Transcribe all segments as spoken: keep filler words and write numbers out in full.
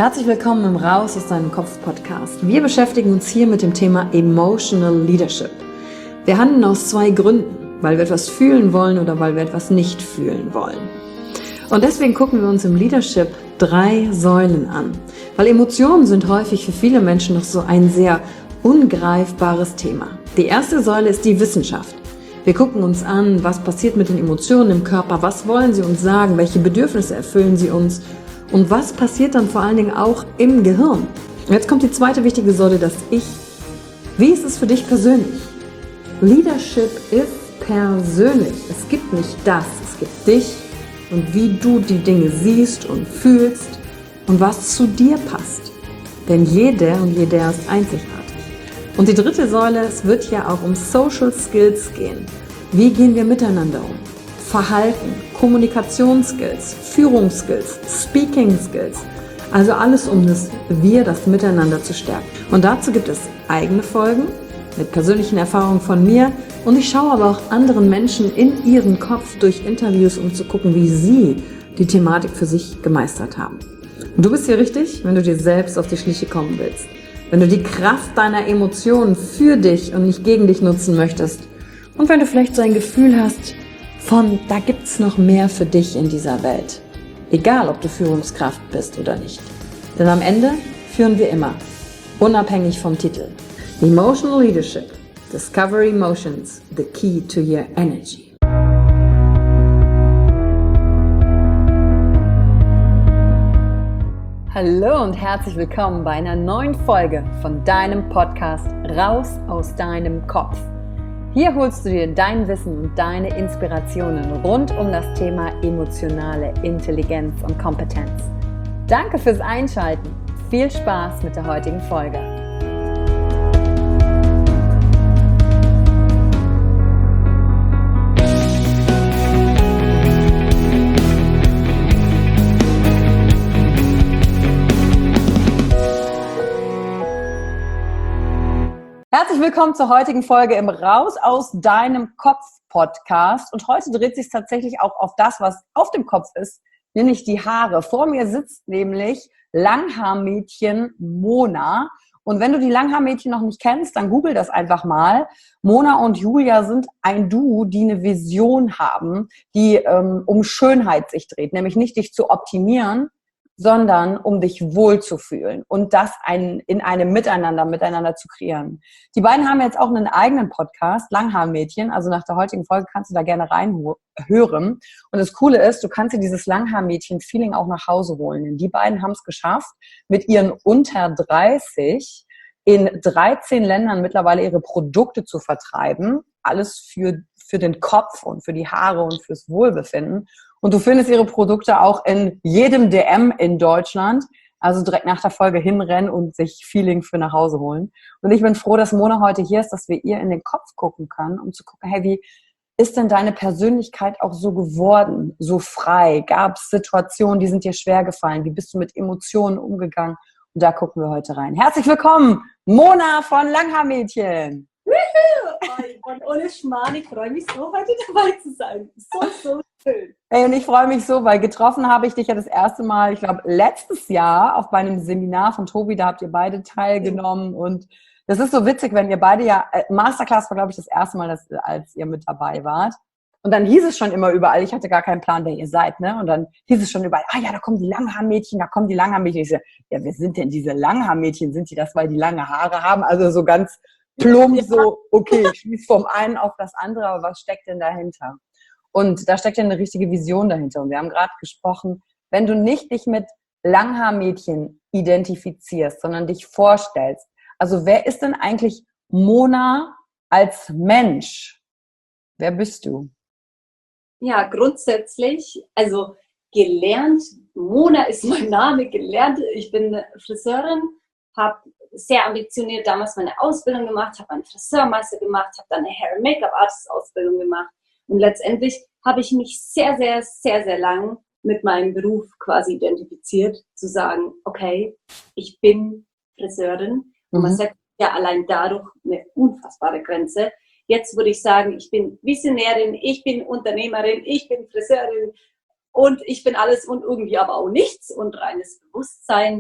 Herzlich willkommen im Raus aus deinem Kopf Podcast. Wir beschäftigen uns hier mit dem Thema Emotional Leadership. Wir handeln aus zwei Gründen, weil wir etwas fühlen wollen oder weil wir etwas nicht fühlen wollen. Und deswegen gucken wir uns im Leadership drei Säulen an, weil Emotionen sind häufig für viele Menschen noch so ein sehr ungreifbares Thema. Die erste Säule ist die Wissenschaft. Wir gucken uns an, was passiert mit den Emotionen im Körper, was wollen sie uns sagen, welche Bedürfnisse erfüllen sie uns und was passiert dann vor allen Dingen auch im Gehirn. Und jetzt kommt die zweite wichtige Säule, das Ich. Wie ist es für dich persönlich? Leadership ist persönlich. Es gibt nicht das, es gibt dich und wie du die Dinge siehst und fühlst und was zu dir passt. Denn jeder und jeder ist einzigartig. Und die dritte Säule, es wird ja auch um Social Skills gehen. Wie gehen wir miteinander um? Verhalten, Kommunikationsskills, Führungsskills, Speaking Skills. Also alles, um das Wir, das Miteinander zu stärken. Und dazu gibt es eigene Folgen mit persönlichen Erfahrungen von mir. Und ich schaue aber auch anderen Menschen in ihren Kopf durch Interviews, um zu gucken, wie sie die Thematik für sich gemeistert haben. Und du bist hier richtig, wenn du dir selbst auf die Schliche kommen willst. Wenn du die Kraft deiner Emotionen für dich und nicht gegen dich nutzen möchtest. Und wenn du vielleicht so ein Gefühl hast, von da gibt's noch mehr für dich in dieser Welt. Egal, ob du Führungskraft bist oder nicht. Denn am Ende führen wir immer, unabhängig vom Titel. Emotional Leadership. Discover Emotions, the key to your energy. Hallo und herzlich willkommen bei einer neuen Folge von deinem Podcast Raus aus deinem Kopf. Hier holst du dir dein Wissen und deine Inspirationen rund um das Thema emotionale Intelligenz und Kompetenz. Danke fürs Einschalten. Viel Spaß mit der heutigen Folge. Herzlich willkommen zur heutigen Folge im Raus aus deinem Kopf Podcast. Und heute dreht sich tatsächlich auch auf das, was auf dem Kopf ist, nämlich die Haare. Vor mir sitzt nämlich Langhaarmädchen Mona. Und wenn du die Langhaarmädchen noch nicht kennst, dann google das einfach mal. Mona und Julia sind ein Duo, die eine Vision haben, die ähm, um Schönheit sich dreht. Nämlich nicht dich zu optimieren, sondern um dich wohlzufühlen und das ein, in einem Miteinander, miteinander zu kreieren. Die beiden haben jetzt auch einen eigenen Podcast, Langhaarmädchen, also nach der heutigen Folge kannst du da gerne reinhören. Und das Coole ist, du kannst dir dieses Langhaarmädchen-Feeling auch nach Hause holen. Denn die beiden haben es geschafft, mit ihren unter dreißig in dreizehn Ländern mittlerweile ihre Produkte zu vertreiben. Alles für, für den Kopf und für die Haare und fürs Wohlbefinden. Und du findest ihre Produkte auch in jedem D M in Deutschland. Also direkt nach der Folge hinrennen und sich Feeling für nach Hause holen. Und ich bin froh, dass Mona heute hier ist, dass wir ihr in den Kopf gucken können, um zu gucken, hey, wie ist denn deine Persönlichkeit auch so geworden, so frei? Gab es Situationen, die sind dir schwer gefallen? Wie bist du mit Emotionen umgegangen? Und da gucken wir heute rein. Herzlich willkommen, Mona von Langhaarmädchen. Und ohne Schmarrn, ich freue mich so, heute dabei zu sein. So, so schön. Ey, und ich freue mich so, weil getroffen habe ich dich ja das erste Mal, ich glaube, letztes Jahr auf meinem Seminar von Tobi, da habt ihr beide teilgenommen. Und das ist so witzig, wenn ihr beide ja, Masterclass war, glaube ich, das erste Mal, dass, als ihr mit dabei wart. Und dann hieß es schon immer überall, ich hatte gar keinen Plan, wer ihr seid, ne? Und dann hieß es schon überall, ah ja, da kommen die Langhaarmädchen, da kommen die Langhaarmädchen. Ich so, ja, wer sind denn diese Langhaarmädchen? Sind die das, weil die lange Haare haben? Also so ganz plump, ja. So, okay, ich schließe vom einen auf das andere, aber was steckt denn dahinter? Und da steckt ja eine richtige Vision dahinter. Und wir haben gerade gesprochen, wenn du nicht dich mit Langhaarmädchen identifizierst, sondern dich vorstellst, also wer ist denn eigentlich Mona als Mensch? Wer bist du? Ja, grundsätzlich, also gelernt, Mona ist mein Name, gelernt, ich bin Friseurin, habe sehr ambitioniert damals meine Ausbildung gemacht, habe einen Friseurmeister gemacht, habe dann eine Hair- und Make-up-Artist-Ausbildung gemacht und letztendlich habe ich mich sehr, sehr, sehr, sehr lang mit meinem Beruf quasi identifiziert, zu sagen, okay, ich bin Friseurin und mhm. man setzt ja allein dadurch eine unfassbare Grenze. Jetzt würde ich sagen, ich bin Visionärin, ich bin Unternehmerin, ich bin Friseurin und ich bin alles und irgendwie aber auch nichts und reines Bewusstsein.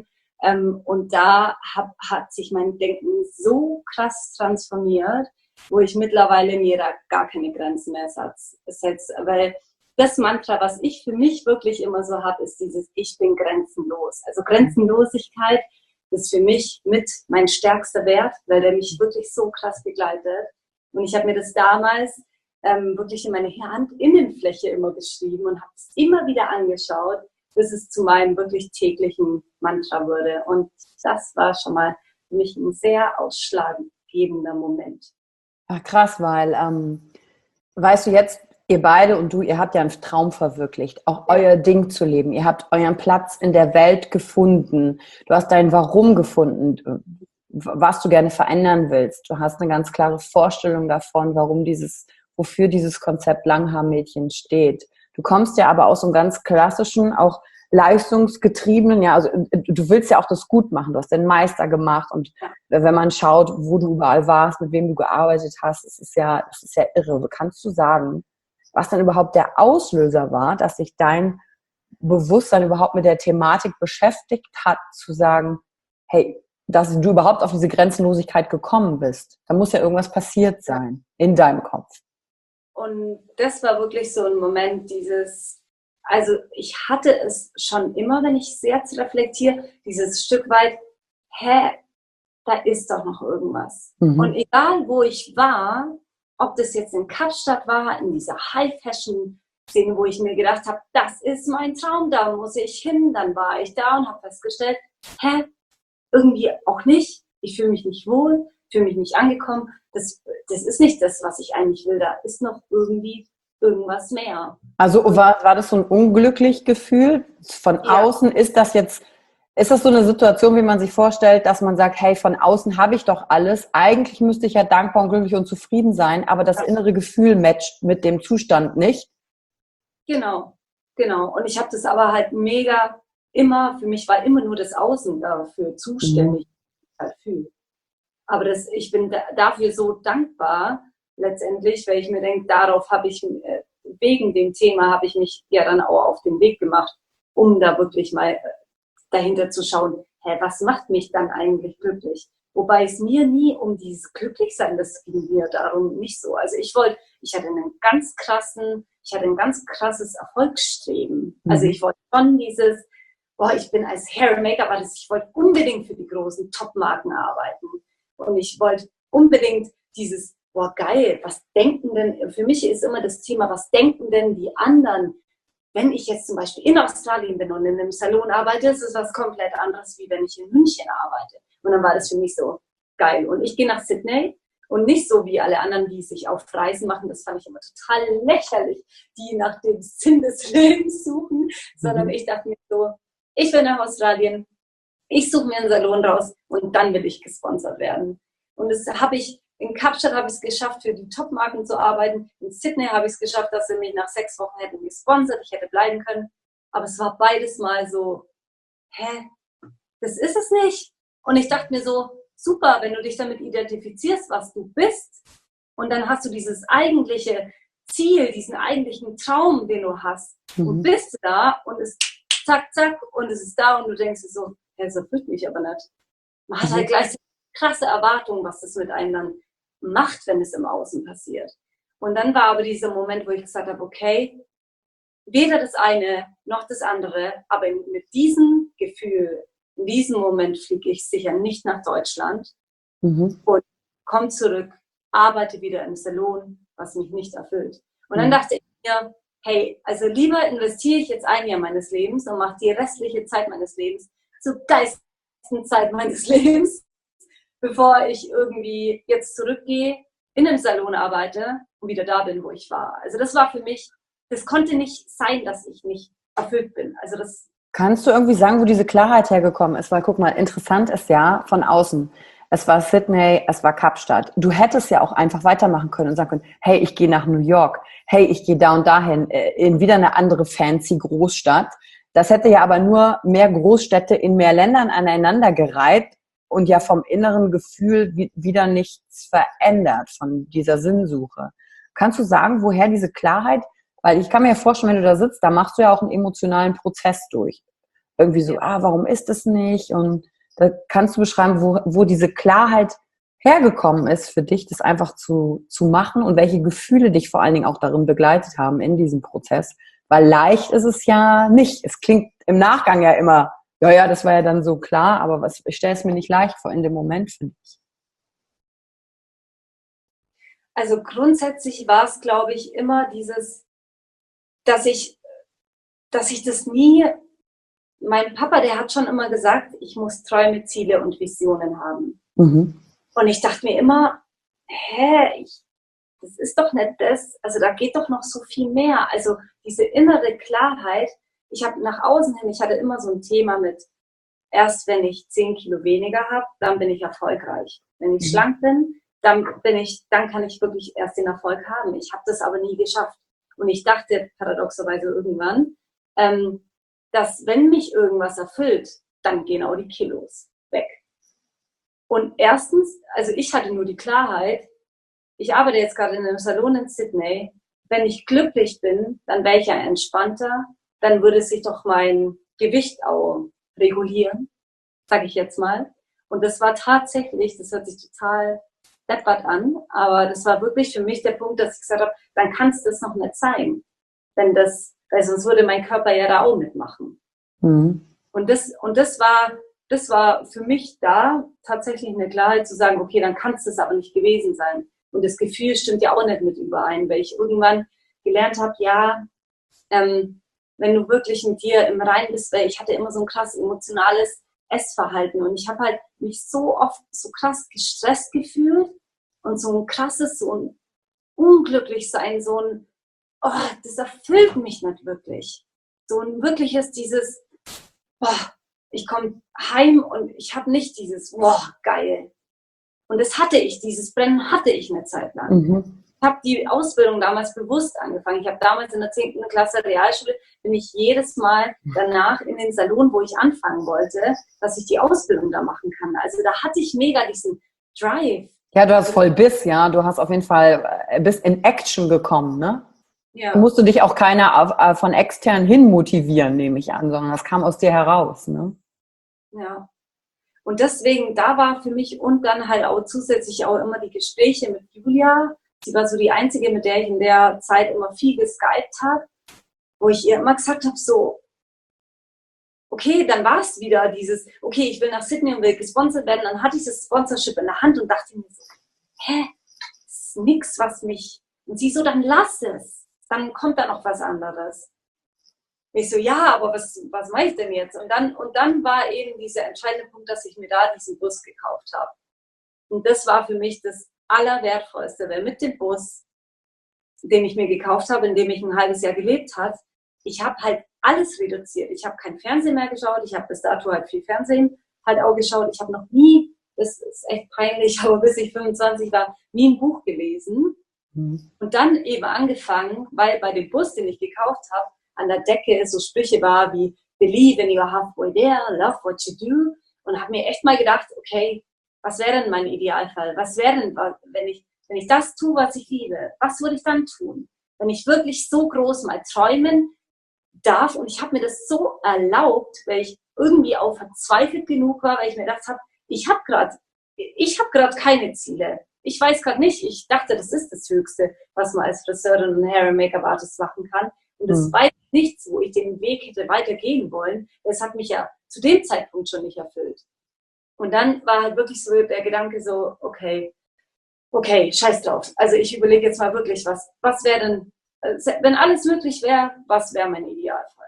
Ähm, und da hab, hat sich mein Denken so krass transformiert, wo ich mittlerweile mir da gar keine Grenzen mehr setze. Weil das Mantra, was ich für mich wirklich immer so habe, ist dieses Ich bin grenzenlos. Also Grenzenlosigkeit ist für mich mit mein stärkster Wert, weil der mich wirklich so krass begleitet. Und ich habe mir das damals ähm, wirklich in meine Handinnenfläche immer geschrieben und habe es immer wieder angeschaut, bis es zu meinem wirklich täglichen Mantra wurde. Und das war schon mal für mich ein sehr ausschlaggebender Moment. Ach, krass, weil, ähm, weißt du, jetzt, ihr beide und du, ihr habt ja einen Traum verwirklicht, auch euer Ding zu leben. Ihr habt euren Platz in der Welt gefunden. Du hast dein Warum gefunden, was du gerne verändern willst. Du hast eine ganz klare Vorstellung davon, warum dieses, wofür dieses Konzept Langhaar-Mädchen steht. Du kommst ja aber aus so einem ganz klassischen, auch leistungsgetriebenen, ja, also du willst ja auch das gut machen. Du hast den Meister gemacht und wenn man schaut, wo du überall warst, mit wem du gearbeitet hast, es ist ja, es ist ja irre. Kannst du sagen, was dann überhaupt der Auslöser war, dass sich dein Bewusstsein überhaupt mit der Thematik beschäftigt hat, zu sagen, hey, dass du überhaupt auf diese Grenzenlosigkeit gekommen bist? Da muss ja irgendwas passiert sein in deinem Kopf. Und das war wirklich so ein Moment, dieses, also ich hatte es schon immer, wenn ich sehr reflektiere, dieses Stück weit, hä, da ist doch noch irgendwas. Mhm. Und egal, wo ich war, ob das jetzt in Kapstadt war, in dieser High-Fashion-Szene, wo ich mir gedacht habe, das ist mein Traum, da muss ich hin, dann war ich da und habe festgestellt, hä, irgendwie auch nicht, ich fühle mich nicht wohl, fühle mich nicht angekommen, das, das ist nicht das, was ich eigentlich will, da ist noch irgendwie irgendwas mehr. Also war, war das so ein unglücklich Gefühl? Von ja. Außen ist das jetzt, ist das so eine Situation, wie man sich vorstellt, dass man sagt, hey, von außen habe ich doch alles, eigentlich müsste ich ja dankbar und glücklich und zufrieden sein, aber das innere Gefühl matcht mit dem Zustand nicht? Genau, genau. Und ich habe das aber halt mega immer, für mich war immer nur das Außen dafür zuständig, mhm. dafür. Aber das, ich bin da, dafür so dankbar, letztendlich, weil ich mir denke, darauf habe ich, äh, wegen dem Thema habe ich mich ja dann auch auf den Weg gemacht, um da wirklich mal äh, dahinter zu schauen, hä, was macht mich dann eigentlich glücklich? Wobei es mir nie um dieses Glücklichsein, das ging mir darum nicht so. Also ich wollte, ich hatte einen ganz krassen, ich hatte ein ganz krasses Erfolgsstreben. Mhm. Also ich wollte schon dieses, boah, ich bin als Hair- und Make-up-Artist, ich wollte unbedingt für die großen Top-Marken arbeiten. Und ich wollte unbedingt dieses, boah, geil, was denken denn, für mich ist immer das Thema, was denken denn die anderen, wenn ich jetzt zum Beispiel in Australien bin und in einem Salon arbeite, ist es was komplett anderes, wie wenn ich in München arbeite. Und dann war das für mich so geil. Und ich gehe nach Sydney und nicht so wie alle anderen, die sich auf Reisen machen, das fand ich immer total lächerlich, die nach dem Sinn des Lebens suchen, sondern ich dachte mir so, ich will nach Australien, ich suche mir einen Salon raus und dann will ich gesponsert werden. Und das habe ich, in Kapstadt habe ich es geschafft, für die Top-Marken zu arbeiten. In Sydney habe ich es geschafft, dass sie mich nach sechs Wochen hätten gesponsert, ich hätte bleiben können. Aber es war beides mal so, hä, das ist es nicht. Und ich dachte mir so, super, wenn du dich damit identifizierst, was du bist, und dann hast du dieses eigentliche Ziel, diesen eigentlichen Traum, den du hast, mhm. und bist da und es zack, zack, und es ist da und du denkst dir so, ja, das erfüllt mich aber nicht. Man hat halt gleich krasse Erwartungen, was das mit einem dann macht, wenn es im Außen passiert. Und dann war aber dieser Moment, wo ich gesagt habe, okay, weder das eine noch das andere, aber mit diesem Gefühl, in diesem Moment fliege ich sicher nicht nach Deutschland mhm. und komme zurück, arbeite wieder im Salon, was mich nicht erfüllt. Und dann mhm. dachte ich mir, hey, also lieber investiere ich jetzt ein Jahr meines Lebens und mache die restliche Zeit meines Lebens zur geilsten Zeit meines Lebens, bevor ich irgendwie jetzt zurückgehe, in einem Salon arbeite und wieder da bin, wo ich war. Also das war für mich, das konnte nicht sein, dass ich nicht erfüllt bin. Also das. Kannst du irgendwie sagen, wo diese Klarheit hergekommen ist? Weil guck mal, interessant ist ja von außen. Es war Sydney, es war Kapstadt. Du hättest ja auch einfach weitermachen können und sagen können, hey, ich gehe nach New York. Hey, ich gehe da und dahin, in wieder eine andere fancy Großstadt. Das hätte ja aber nur mehr Großstädte in mehr Ländern aneinandergereiht und ja vom inneren Gefühl wieder nichts verändert von dieser Sinnsuche. Kannst du sagen, woher diese Klarheit? Weil ich kann mir ja vorstellen, wenn du da sitzt, da machst du ja auch einen emotionalen Prozess durch. Irgendwie so, ah, warum ist es nicht? Und Da kannst du beschreiben, wo, wo diese Klarheit hergekommen ist für dich, das einfach zu, zu machen und welche Gefühle dich vor allen Dingen auch darin begleitet haben in diesem Prozess. Weil leicht ist es ja nicht. Es klingt im Nachgang ja immer, ja, ja, das war ja dann so klar, aber was, ich stelle es mir nicht leicht vor in dem Moment, finde ich. Also grundsätzlich war es, glaube ich, immer dieses, dass ich, dass ich das nie, mein Papa, der hat schon immer gesagt, ich muss Träume, Ziele und Visionen haben. Mhm. Und ich dachte mir immer, hä, ich, das ist doch nicht das, also da geht doch noch so viel mehr. Also diese innere Klarheit, ich habe nach außen hin, ich hatte immer so ein Thema mit, erst wenn ich zehn Kilo weniger habe, dann bin ich erfolgreich. Wenn ich mhm. schlank bin, dann bin ich, dann kann ich wirklich erst den Erfolg haben. Ich habe das aber nie geschafft. Und ich dachte paradoxerweise irgendwann, ähm, dass wenn mich irgendwas erfüllt, dann gehen auch die Kilos weg. Und erstens, also ich hatte nur die Klarheit, ich arbeite jetzt gerade in einem Salon in Sydney, wenn ich glücklich bin, dann wäre ich ja entspannter, dann würde sich doch mein Gewicht auch regulieren, sage ich jetzt mal. Und das war tatsächlich, das hört sich total deppert an, aber das war wirklich für mich der Punkt, dass ich gesagt habe, dann kannst du es noch nicht sein. Wenn das, weil sonst würde mein Körper ja da auch mitmachen. Mhm. Und das, und das war, das war für mich da tatsächlich eine Klarheit zu sagen, okay, dann kann es das aber nicht gewesen sein. Und das Gefühl stimmt ja auch nicht mit überein, weil ich irgendwann gelernt habe, ja, ähm, wenn du wirklich mit dir im Reinen bist, weil ich hatte immer so ein krass emotionales Essverhalten und ich habe halt mich so oft so krass gestresst gefühlt und so ein krasses, so ein Unglücklichsein, so ein, oh, das erfüllt mich nicht wirklich. So ein wirkliches dieses, boah, ich komme heim und ich habe nicht dieses, boah, geil. Und das hatte ich, dieses Brennen hatte ich eine Zeit lang. Mhm. Ich habe die Ausbildung damals bewusst angefangen. Ich habe damals in der zehnten Klasse Realschule, bin ich jedes Mal danach in den Salon, wo ich anfangen wollte, dass ich die Ausbildung da machen kann. Also da hatte ich mega diesen Drive. Ja, du hast voll Biss, ja. Du hast auf jeden Fall, bist in Action gekommen, ne? Ja. Da musst du dich auch keiner auf, von extern hin motivieren, nehme ich an, sondern das kam aus dir heraus, ne? Ja. Und deswegen, da war für mich und dann halt auch zusätzlich auch immer die Gespräche mit Julia. Sie war so die Einzige, mit der ich in der Zeit immer viel geskypt habe, wo ich ihr immer gesagt habe, so, okay, dann war es wieder dieses, okay, ich will nach Sydney und will gesponsert werden. Dann hatte ich das Sponsorship in der Hand und dachte mir so, hä, das ist nix, was mich... Und sie so, dann lass es, dann kommt da noch was anderes. Ich so, ja, aber was, was mache ich denn jetzt? Und dann, und dann war eben dieser entscheidende Punkt, dass ich mir da diesen Bus gekauft habe. Und das war für mich das Allerwertvollste, weil mit dem Bus, den ich mir gekauft habe, in dem ich ein halbes Jahr gelebt habe, ich habe halt alles reduziert. Ich habe kein Fernsehen mehr geschaut, ich habe bis dato halt viel Fernsehen halt auch geschaut. Ich habe noch nie, das ist echt peinlich, aber bis ich fünfundzwanzig war, nie ein Buch gelesen. Mhm. Und dann eben angefangen, weil bei dem Bus, den ich gekauft habe, an der Decke so Sprüche war wie Believe in your halfway there, love what you do. Und habe mir echt mal gedacht, okay, was wäre denn mein Idealfall? Was wäre denn, wenn ich, wenn ich das tue, was ich liebe? Was würde ich dann tun? Wenn ich wirklich so groß mal träumen darf. Und ich habe mir das so erlaubt, weil ich irgendwie auch verzweifelt genug war, weil ich mir gedacht habe, ich habe gerade ich habe gerade keine Ziele. Ich weiß gerade nicht. Ich dachte, das ist das Höchste, was man als Friseurin und Hair- und Make-up-Artist machen kann. Und das mhm. war nichts, wo ich den Weg hätte weitergehen wollen. Das hat mich ja zu dem Zeitpunkt schon nicht erfüllt. Und dann war halt wirklich so der Gedanke so, okay, okay, scheiß drauf. Also ich überlege jetzt mal wirklich, was, was wäre denn, wenn alles möglich wäre, was wäre mein Idealfall?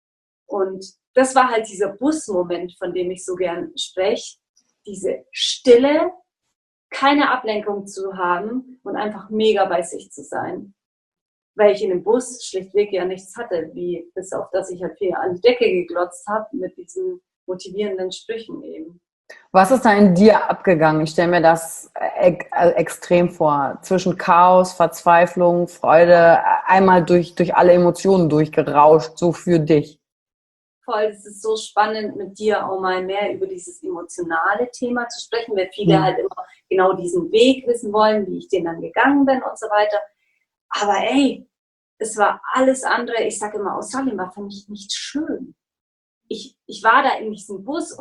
Und das war halt dieser Busmoment, von dem ich so gern spreche. Diese Stille, keine Ablenkung zu haben und einfach mega bei sich zu sein. Weil ich in dem Bus schlichtweg ja nichts hatte, wie bis auf, dass ich halt viel an die Decke geglotzt habe mit diesen motivierenden Sprüchen eben. Was ist da in dir abgegangen? Ich stelle mir das e- extrem vor. Zwischen Chaos, Verzweiflung, Freude, einmal durch, durch alle Emotionen durchgerauscht, so für dich. Voll, es ist so spannend, mit dir auch mal mehr über dieses emotionale Thema zu sprechen, weil viele mhm. halt immer genau diesen Weg wissen wollen, wie ich den dann gegangen bin und so weiter. Aber ey, es war alles andere. Ich sage immer, Australien war für mich nicht schön. Ich, ich war da in diesem Bus und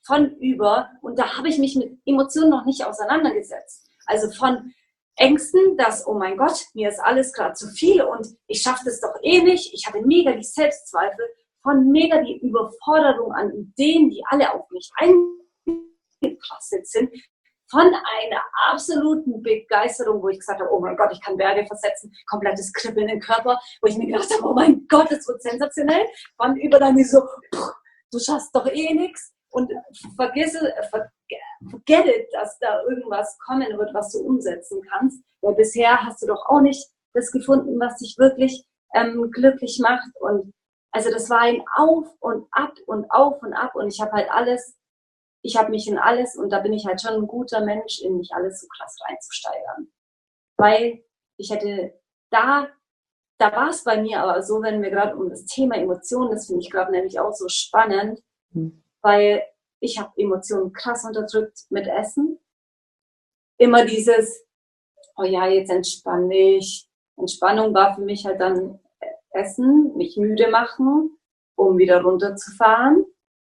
von über, und da habe ich mich mit Emotionen noch nicht auseinandergesetzt. Also von Ängsten, dass, oh mein Gott, mir ist alles gerade zu viel und ich schaffe das doch eh nicht. Ich hatte mega die Selbstzweifel, von mega die Überforderung an Ideen, die alle auf mich eingeprasselt sind, von einer absoluten Begeisterung, wo ich gesagt habe, oh mein Gott, ich kann Berge versetzen, komplettes Kribbeln im Körper, wo ich mir gedacht habe, oh mein Gott, das wird sensationell. Von über dann so, du schaffst doch eh nichts. Und vergiss, forget it, dass da irgendwas kommen wird, was du umsetzen kannst. Weil bisher hast du doch auch nicht das gefunden, was dich wirklich ähm, glücklich macht. Und also das war ein Auf und Ab und Auf und Ab. Und ich habe halt alles, ich habe mich in alles, und da bin ich halt schon ein guter Mensch, in mich alles so krass reinzusteigern. Weil ich hätte da, da war es bei mir aber so, wenn wir gerade um das Thema Emotionen, das finde ich gerade nämlich auch so spannend, mhm. weil ich habe Emotionen krass unterdrückt mit Essen. Immer dieses, oh ja, jetzt entspann dich. Entspannung war für mich halt dann Essen, mich müde machen, um wieder runterzufahren.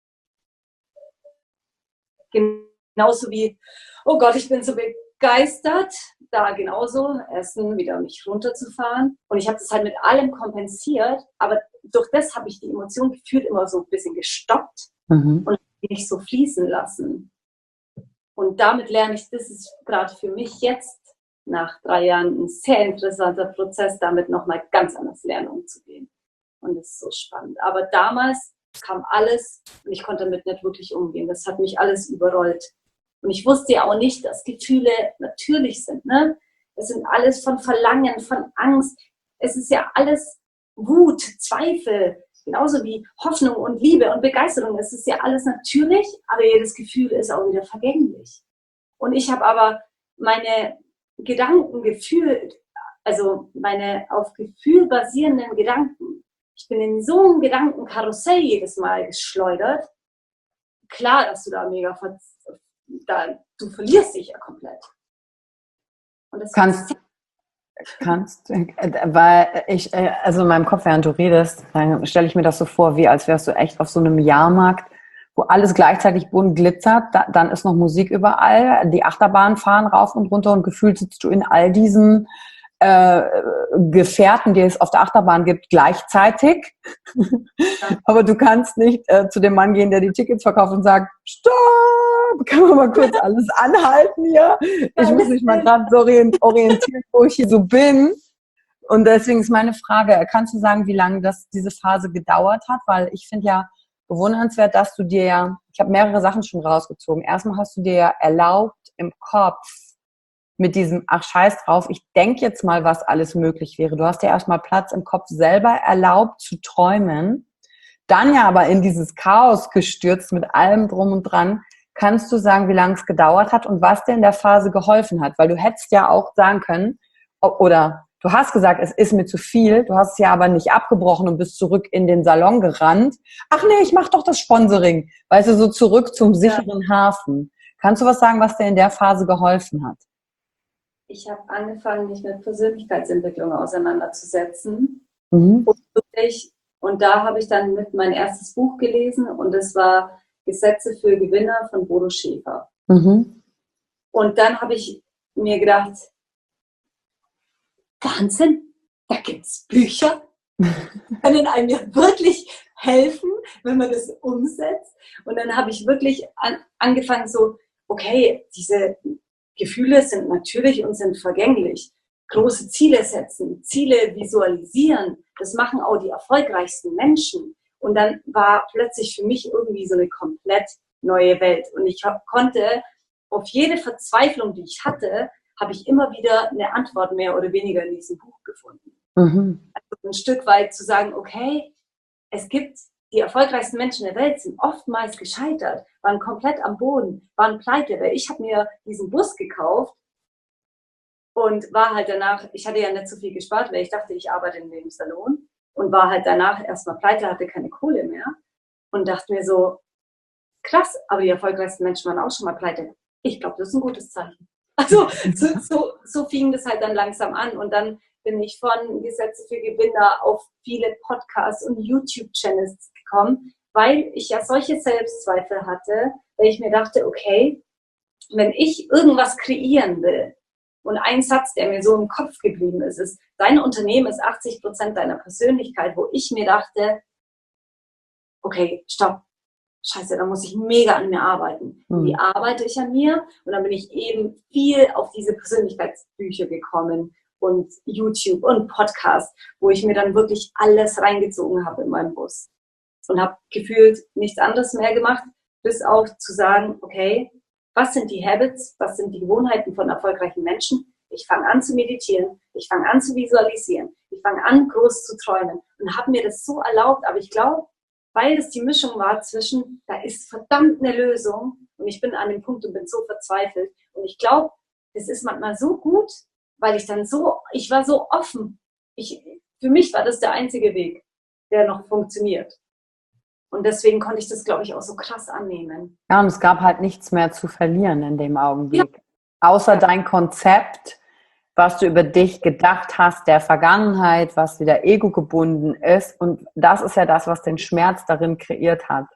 Genauso wie, oh Gott, ich bin so begeistert, da genauso, Essen, wieder mich runterzufahren. Und ich habe das halt mit allem kompensiert, aber durch das habe ich die Emotion gefühlt immer so ein bisschen gestoppt mhm. und nicht so fließen lassen. Und damit lerne ich, das ist gerade für mich jetzt nach drei Jahren ein sehr interessanter Prozess, damit nochmal ganz anders lernen umzugehen. Und das ist so spannend. Aber damals kam alles und ich konnte damit nicht wirklich umgehen. Das hat mich alles überrollt. Und ich wusste ja auch nicht, dass Gefühle natürlich sind. Ne? Es sind alles von Verlangen, von Angst. Es ist ja alles Wut, Zweifel, genauso wie Hoffnung und Liebe und Begeisterung. Es ist ja alles natürlich, aber jedes Gefühl ist auch wieder vergänglich. Und ich habe aber meine Gedanken gefühlt, also meine auf Gefühl basierenden Gedanken. Ich bin in so einem Gedankenkarussell jedes Mal geschleudert. Klar, dass du da mega, ver- da, du verlierst dich ja komplett. Und das kannst, kannst, weil ich, also in meinem Kopf, während du redest, dann stelle ich mir das so vor, wie als wärst du echt auf so einem Jahrmarkt, wo alles gleichzeitig bunt glitzert, da, dann ist noch Musik überall, die Achterbahnen fahren rauf und runter und gefühlt sitzt du in all diesen äh, Gefährten, die es auf der Achterbahn gibt, gleichzeitig. Ja. Aber du kannst nicht äh, zu dem Mann gehen, der die Tickets verkauft und sagt, stopp, kann man mal kurz alles anhalten hier? Ich muss mich mal gerade so orientieren, wo ich hier so bin. Und deswegen ist meine Frage, kannst du sagen, wie lange das diese Phase gedauert hat? Weil ich finde ja bewundernswert, dass du dir ja, ich habe mehrere Sachen schon rausgezogen. Erstmal hast du dir ja erlaubt, im Kopf mit diesem, ach scheiß drauf, ich denke jetzt mal, was alles möglich wäre. Du hast dir erstmal Platz im Kopf selber erlaubt zu träumen, dann ja aber in dieses Chaos gestürzt mit allem drum und dran. Kannst du sagen, wie lange es gedauert hat und was dir in der Phase geholfen hat? Weil du hättest ja auch sagen können, oder du hast gesagt, es ist mir zu viel, du hast es ja aber nicht abgebrochen und bist zurück in den Salon gerannt. Ach nee, ich mach doch das Sponsoring. Weißt du, so zurück zum sicheren ja. Hafen. Kannst du was sagen, was dir in der Phase geholfen hat? Ich habe angefangen, mich mit Persönlichkeitsentwicklung auseinanderzusetzen. Mhm. Und, wirklich, und da habe ich dann mit mein erstes Buch gelesen und das war Gesetze für Gewinner von Bodo Schäfer. Mhm. Und dann habe ich mir gedacht, Wahnsinn, da gibt es Bücher, die können einem ja wirklich helfen, wenn man das umsetzt. Und dann habe ich wirklich an, angefangen so, okay, diese Gefühle sind natürlich und sind vergänglich. Große Ziele setzen, Ziele visualisieren, das machen auch die erfolgreichsten Menschen. Und dann war plötzlich für mich irgendwie so eine komplett neue Welt. Und ich hab, konnte auf jede Verzweiflung, die ich hatte, habe ich immer wieder eine Antwort mehr oder weniger in diesem Buch gefunden. Mhm. Also ein Stück weit zu sagen, okay, es gibt die erfolgreichsten Menschen der Welt sind oftmals gescheitert, waren komplett am Boden, waren pleite, weil ich habe mir diesen Bus gekauft und war halt danach, ich hatte ja nicht so viel gespart, weil ich dachte, ich arbeite in dem Salon und war halt danach erstmal pleite, hatte keine Kohle mehr und dachte mir so, krass, aber die erfolgreichsten Menschen waren auch schon mal pleite. Ich glaube, das ist ein gutes Zeichen. Also so, so, so fing das halt dann langsam an und dann bin ich von Gesetze für Gewinner auf viele Podcasts und YouTube-Channels gekommen, weil ich ja solche Selbstzweifel hatte, weil ich mir dachte, okay, wenn ich irgendwas kreieren will, und ein Satz, der mir so im Kopf geblieben ist, ist, dein Unternehmen ist achtzig Prozent deiner Persönlichkeit, wo ich mir dachte, okay, stopp, scheiße, da muss ich mega an mir arbeiten. Und wie arbeite ich an mir? Und dann bin ich eben viel auf diese Persönlichkeitsbücher gekommen und YouTube und Podcast, wo ich mir dann wirklich alles reingezogen habe in meinem Bus. Und habe gefühlt nichts anderes mehr gemacht, bis auch zu sagen, okay, was sind die Habits, was sind die Gewohnheiten von erfolgreichen Menschen? Ich fange an zu meditieren, ich fange an zu visualisieren, ich fange an, groß zu träumen und habe mir das so erlaubt. Aber ich glaube, weil es die Mischung war zwischen, da ist verdammt eine Lösung und ich bin an dem Punkt und bin so verzweifelt. Und ich glaube, das ist manchmal so gut, weil ich dann so, ich war so offen. Ich, für mich war das der einzige Weg, der noch funktioniert. Und deswegen konnte ich das, glaube ich, auch so krass annehmen. Ja, und es gab halt nichts mehr zu verlieren in dem Augenblick. Ja. Außer ja. dein Konzept, was du über dich gedacht hast, der Vergangenheit, was wieder ego gebunden ist. Und das ist ja das, was den Schmerz darin kreiert hat.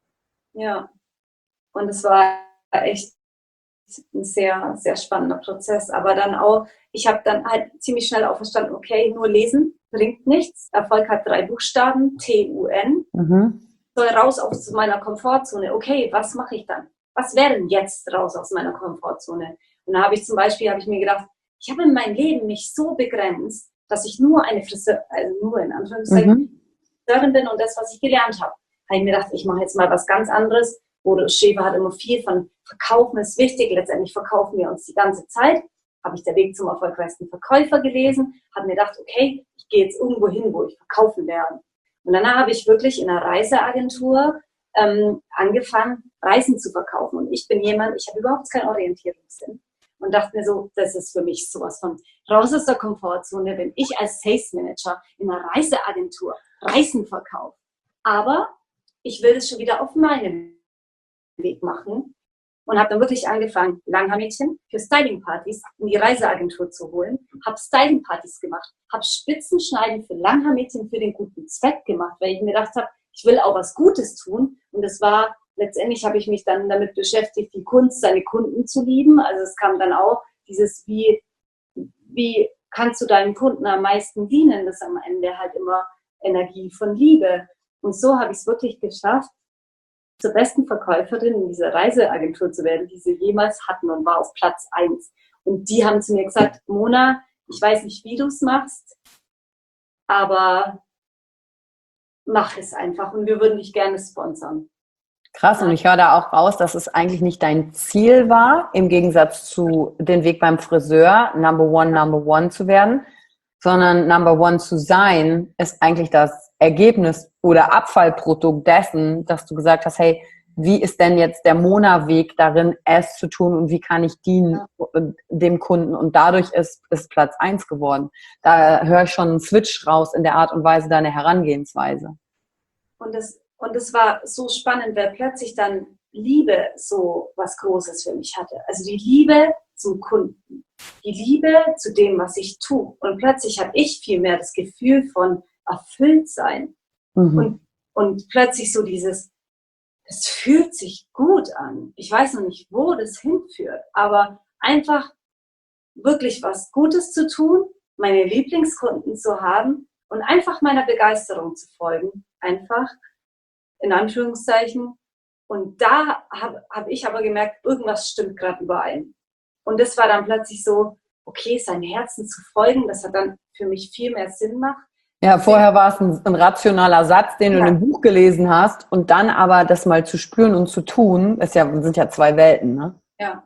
Ja, und es war echt ein sehr, sehr spannender Prozess. Aber dann auch, ich habe dann halt ziemlich schnell auch verstanden, okay, nur lesen bringt nichts. Erfolg hat drei Buchstaben, T U N. Mhm. Soll raus aus meiner Komfortzone. Okay, was mache ich dann? Was wäre denn jetzt raus aus meiner Komfortzone? Und da habe ich zum Beispiel, habe ich mir gedacht, ich habe in meinem Leben mich so begrenzt, dass ich nur eine Friseur, also nur in Anführungszeichen, Mhm. Friseurin bin und das, was ich gelernt habe. Habe ich mir gedacht, ich mache jetzt mal was ganz anderes. Bodo Schäfer hat immer viel von Verkaufen ist wichtig. Letztendlich verkaufen wir uns die ganze Zeit. Habe ich Der Weg zum erfolgreichsten Verkäufer gelesen. Habe mir gedacht, okay, ich gehe jetzt irgendwo hin, wo ich verkaufen lerne. Und danach habe ich wirklich in einer Reiseagentur ähm, angefangen, Reisen zu verkaufen. Und ich bin jemand, ich habe überhaupt keinen Orientierungssinn. Und dachte mir so, das ist für mich sowas von raus aus der Komfortzone, wenn ich als Sales Manager in einer Reiseagentur Reisen verkaufe. Aber ich will das schon wieder auf meinem Weg machen. Und habe dann wirklich angefangen, Langhaarmädchen für Styling-Partys in die Reiseagentur zu holen. Habe Styling-Partys gemacht, habe Spitzenschneiden für Langhaarmädchen für den guten Zweck gemacht, weil ich mir gedacht habe, ich will auch was Gutes tun. Und das war, letztendlich habe ich mich dann damit beschäftigt, die Kunst, seine Kunden zu lieben. Also es kam dann auch dieses, wie, wie kannst du deinen Kunden am meisten dienen? Das ist am Ende halt immer Energie von Liebe. Und so habe ich es wirklich geschafft, zur besten Verkäuferin in dieser Reiseagentur zu werden, die sie jemals hatten, und war auf Platz eins. Und die haben zu mir gesagt, Mona, ich weiß nicht, wie du es machst, aber mach es einfach und wir würden dich gerne sponsern. Krass, und ich höre da auch raus, dass es eigentlich nicht dein Ziel war, im Gegensatz zu den Weg beim Friseur, Number One, Number One zu werden, sondern Number One zu sein, ist eigentlich das Ergebnis oder Abfallprodukt dessen, dass du gesagt hast, hey, wie ist denn jetzt der Mona-Weg darin, es zu tun und wie kann ich dienen ja. dem Kunden? Und dadurch ist es Platz eins geworden. Da höre ich schon einen Switch raus in der Art und Weise deiner Herangehensweise. Und das, und das war so spannend, weil plötzlich dann Liebe so was Großes für mich hatte. Also die Liebe zum Kunden, die Liebe zu dem, was ich tue. Und plötzlich habe ich viel mehr das Gefühl von erfüllt sein. Mhm. Und, und plötzlich so dieses, es fühlt sich gut an. Ich weiß noch nicht, wo das hinführt, aber einfach wirklich was Gutes zu tun, meine Lieblingskunden zu haben und einfach meiner Begeisterung zu folgen. Einfach, in Anführungszeichen. Und da habe hab ich aber gemerkt, irgendwas stimmt gerade überein. Und das war dann plötzlich so, okay, seinem Herzen zu folgen, das hat dann für mich viel mehr Sinn gemacht. Ja, vorher war es ein, ein rationaler Satz, den du ja. in einem Buch gelesen hast, und dann aber das mal zu spüren und zu tun, ist ja, sind ja zwei Welten, ne? Ja.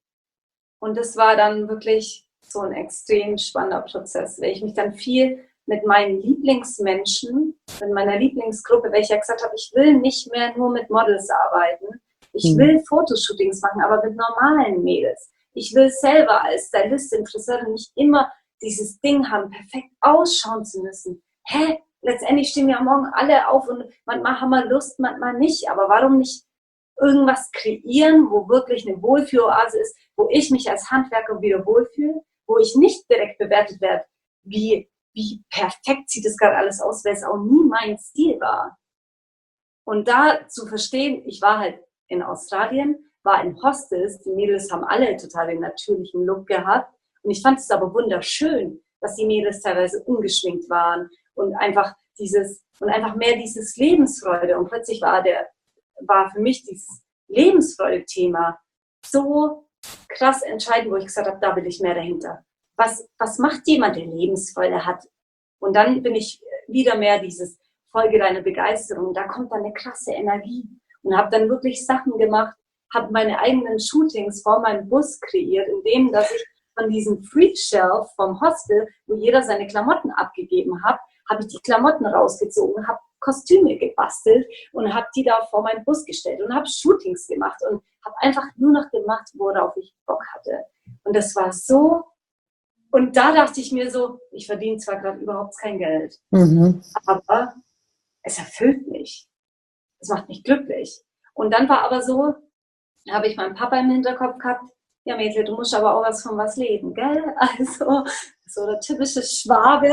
Und das war dann wirklich so ein extrem spannender Prozess, weil ich mich dann viel mit meinen Lieblingsmenschen, mit meiner Lieblingsgruppe, weil ich ja gesagt habe, ich will nicht mehr nur mit Models arbeiten. Ich hm. will Fotoshootings machen, aber mit normalen Mädels. Ich will selber als Stylistin, Friseurin nicht immer dieses Ding haben, perfekt ausschauen zu müssen. Hä? Letztendlich stehen wir am Morgen alle auf und manchmal haben wir Lust, manchmal nicht. Aber warum nicht irgendwas kreieren, wo wirklich eine Wohlfühloase ist, wo ich mich als Handwerker wieder wohlfühle, wo ich nicht direkt bewertet werde, wie, wie perfekt sieht das gerade alles aus, weil es auch nie mein Stil war. Und da zu verstehen, ich war halt in Australien, war in Hostels, die Mädels haben alle total den natürlichen Look gehabt. Und ich fand es aber wunderschön, dass die Mädels teilweise ungeschminkt waren und einfach dieses, und einfach mehr dieses Lebensfreude. Und plötzlich war der, war für mich dieses Lebensfreude-Thema so krass entscheidend, wo ich gesagt habe, da will ich mehr dahinter. Was, was macht jemand, der Lebensfreude hat? Und dann bin ich wieder mehr dieses Folge deiner Begeisterung. Da kommt dann eine krasse Energie. Und habe dann wirklich Sachen gemacht, habe meine eigenen Shootings vor meinem Bus kreiert, indem dass ich von diesem Freak-Shelf vom Hostel, wo jeder seine Klamotten abgegeben hat, habe ich die Klamotten rausgezogen, habe Kostüme gebastelt und habe die da vor meinen Bus gestellt und habe Shootings gemacht und habe einfach nur noch gemacht, worauf ich Bock hatte. Und das war so, und da dachte ich mir so, ich verdiene zwar gerade überhaupt kein Geld, mhm. aber es erfüllt mich. Es macht mich glücklich. Und dann war aber so, habe ich meinen Papa im Hinterkopf gehabt, ja Mädel, du musst aber auch was von was leben, gell? Also so der typische Schwabe.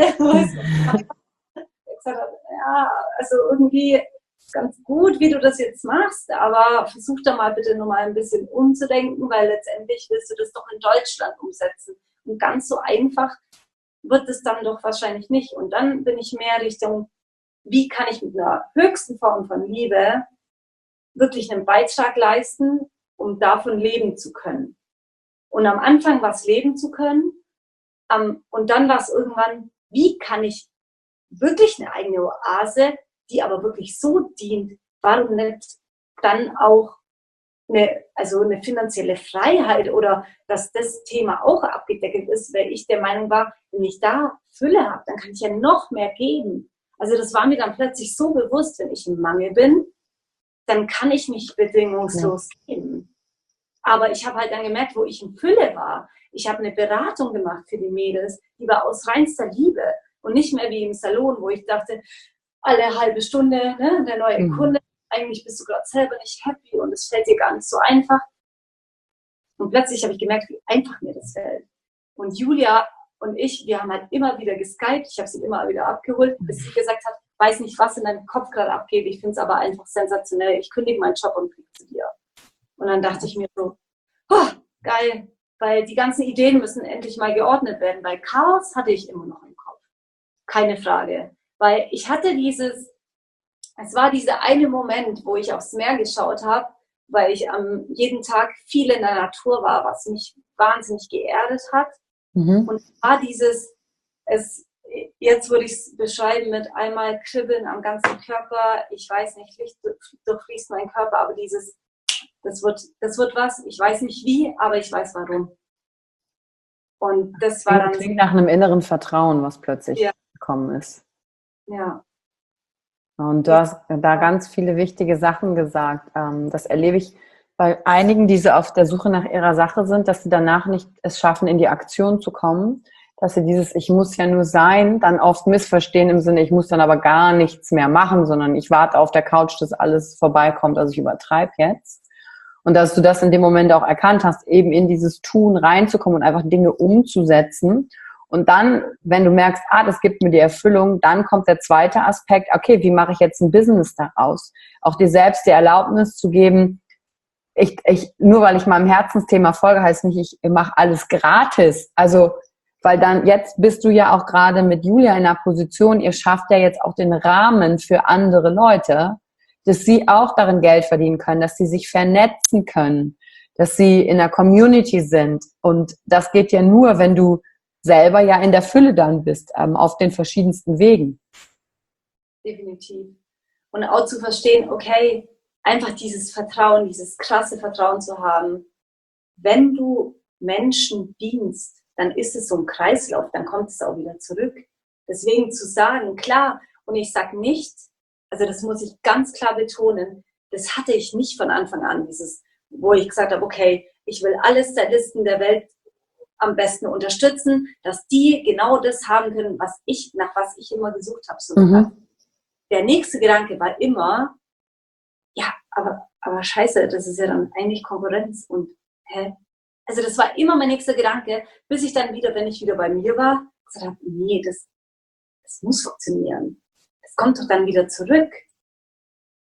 Ich gesagt habe, ja, also irgendwie ganz gut, wie du das jetzt machst, aber versuch da mal bitte nochmal ein bisschen umzudenken, weil letztendlich willst du das doch in Deutschland umsetzen. Und ganz so einfach wird es dann doch wahrscheinlich nicht. Und dann bin ich mehr Richtung, wie kann ich mit einer höchsten Form von Liebe wirklich einen Beitrag leisten, um davon leben zu können. Und am Anfang war es leben zu können, um, und dann war es irgendwann, wie kann ich wirklich eine eigene Oase, die aber wirklich so dient, warum nicht dann auch eine, also eine finanzielle Freiheit oder dass das Thema auch abgedeckt ist, weil ich der Meinung war, wenn ich da Fülle habe, dann kann ich ja noch mehr geben. Also das war mir dann plötzlich so bewusst, wenn ich im Mangel bin, dann kann ich nicht bedingungslos ja. geben. Aber ich habe halt dann gemerkt, wo ich in Fülle war. Ich habe eine Beratung gemacht für die Mädels, die war aus reinster Liebe und nicht mehr wie im Salon, wo ich dachte, alle halbe Stunde, ne, der neue mhm. Kunde, eigentlich bist du gerade selber nicht happy und es fällt dir gar nicht so einfach. Und plötzlich habe ich gemerkt, wie einfach mir das fällt. Und Julia und ich, wir haben halt immer wieder geskypt, ich habe sie immer wieder abgeholt, bis sie gesagt hat, weiß nicht, was in deinem Kopf gerade abgeht, ich finde es aber einfach sensationell, ich kündige meinen Job und kriege zu dir. Und dann dachte ich mir so, oh, geil, weil die ganzen Ideen müssen endlich mal geordnet werden, weil Chaos hatte ich immer noch im Kopf. Keine Frage. Weil ich hatte dieses, es war dieser eine Moment, wo ich aufs Meer geschaut habe, weil ich am jeden Tag viel in der Natur war, was mich wahnsinnig geerdet hat. Mhm. Und es war dieses, es, jetzt würde ich es beschreiben mit einmal Kribbeln am ganzen Körper. Ich weiß nicht, Licht durchfließt mein Körper, aber dieses, das wird, das wird was. Ich weiß nicht wie, aber ich weiß warum. Und das war dann. Das klingt nach einem inneren Vertrauen, was plötzlich ja. gekommen ist. Ja. Und du hast da ganz viele wichtige Sachen gesagt. Das erlebe ich bei einigen, die so auf der Suche nach ihrer Sache sind, dass sie danach nicht es schaffen, in die Aktion zu kommen. Dass sie dieses Ich muss ja nur sein, dann oft missverstehen im Sinne, ich muss dann aber gar nichts mehr machen, sondern ich warte auf der Couch, dass alles vorbeikommt, also ich übertreibe jetzt. Und dass du das in dem Moment auch erkannt hast, eben in dieses Tun reinzukommen und einfach Dinge umzusetzen. Und dann, wenn du merkst, ah, das gibt mir die Erfüllung, dann kommt der zweite Aspekt, okay, wie mache ich jetzt ein Business daraus? Auch dir selbst die Erlaubnis zu geben, ich, ich, nur weil ich meinem Herzensthema folge, heißt nicht, ich mache alles gratis. Also, weil dann, jetzt bist du ja auch gerade mit Julia in einer Position, ihr schafft ja jetzt auch den Rahmen für andere Leute, dass sie auch darin Geld verdienen können, dass sie sich vernetzen können, dass sie in der Community sind. Und das geht ja nur, wenn du selber ja in der Fülle dann bist, ähm, auf den verschiedensten Wegen. Definitiv. Und auch zu verstehen, okay, einfach dieses Vertrauen, dieses krasse Vertrauen zu haben. Wenn du Menschen dienst, dann ist es so ein Kreislauf, dann kommt es auch wieder zurück. Deswegen zu sagen, klar, und ich sage nicht, also das muss ich ganz klar betonen, das hatte ich nicht von Anfang an, dieses, wo ich gesagt habe, okay, ich will alle Stylisten der Welt am besten unterstützen, dass die genau das haben können, was ich, nach was ich immer gesucht habe. So mhm. Der nächste Gedanke war immer, ja, aber, aber scheiße, das ist ja dann eigentlich Konkurrenz und hä? Also das war immer mein nächster Gedanke, bis ich dann wieder, wenn ich wieder bei mir war, gesagt habe, nee, das, das muss funktionieren. Das kommt doch dann wieder zurück.